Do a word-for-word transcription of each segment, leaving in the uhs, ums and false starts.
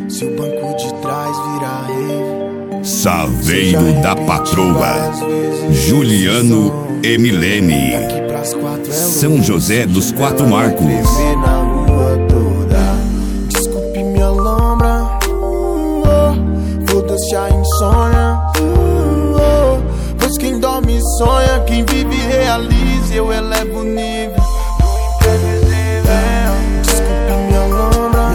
Se o banco de trás virar rave, Saveiro da Patroa, Juliano e Milene, São José dos Quatro Marcos. Desculpe minha lombra, foda-se a insônia, pois quem dorme sonha, quem vive realiza, eu elevo o nível. Desculpe minha lombra,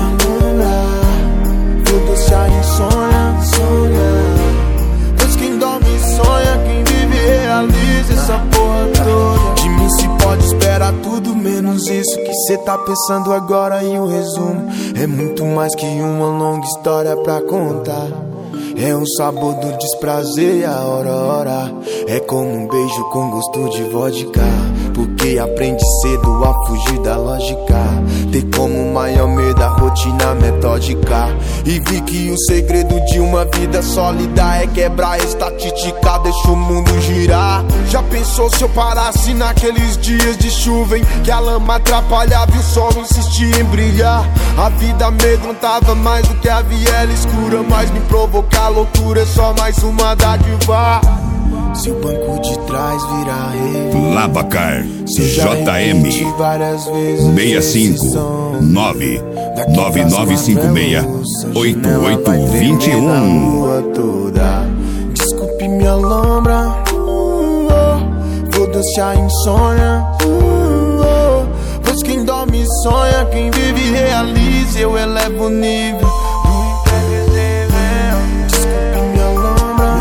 foda-se a insônia, pois quem dorme sonha, quem vive realiza essa porra toda. De mim se pode esperar tudo menos isso que cê tá pensando agora. E o resumo é muito mais que uma longa história pra contar. É um sabor do desprazer, a hora, hora. É como um beijo com gosto de vodka, porque aprende cedo a fugir da lógica. Ter como maior medo a rotina metódica. E vi que o segredo de uma vida sólida é quebrar a estatística, deixa o mundo girar. Já pensou se eu parasse naqueles dias de chuva em que a lama atrapalhava e o sol insistia em brilhar? A vida amedrontava mais do que a viela escura, mas me provocar loucura é só mais uma dádiva. Se o banco de trás virar rave, Lavacar, J M seis cinco nove nove nove cinco seis oito oito dois um. Desculpe minha lombra, foda-se a insônia, pois quem dorme sonha, quem vive realiza, eu elevo o nível. Desculpe minha lombra,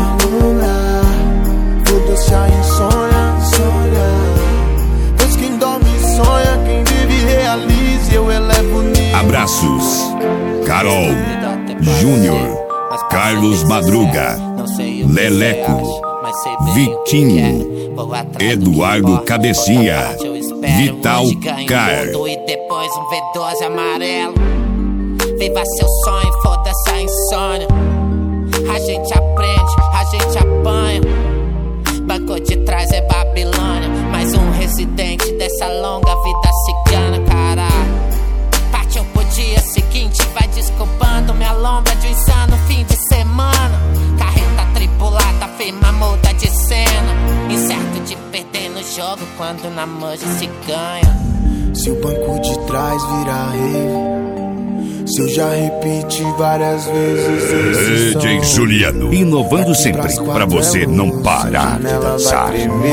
foda-se a insônia, pois quem dorme sonha, quem vive realiza, eu elevo o nível. Abraços, Carol, Júnior, Carlos Madruga, Leleco, Vitinho, Eduardo Cabecinha, Vital Car. E depois um V doze amarelo. Viva seu sonho, foda-se a insônia. A gente aprende, a gente apanha. Banco de trás é Babilônia. Mais um residente dessa longa vida cigana, caralho. Partiu pro dia seguinte, vai desculpando minha lombra de um insano fim de semana. Carreta tripulada, firma muda de cena. Incerto de perder no jogo quando na manja se ganha. Se o banco de trás virar rave, se eu já repeti várias vezes. D J Juliano, inovando sempre pra você não parar de dançar.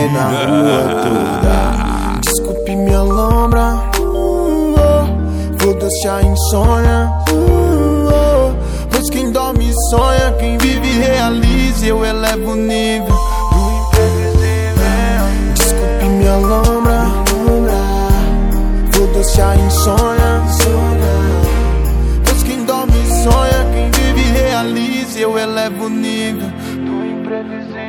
Desculpe minha lombra, foda-se a insônia, pois quem dorme sonha, quem vive realiza, eu elevo o nível. Desculpe minha lombra, foda-se a insônia, pois quem dorme sonha, quem vive realiza, eu elevo o nível do imprevisível.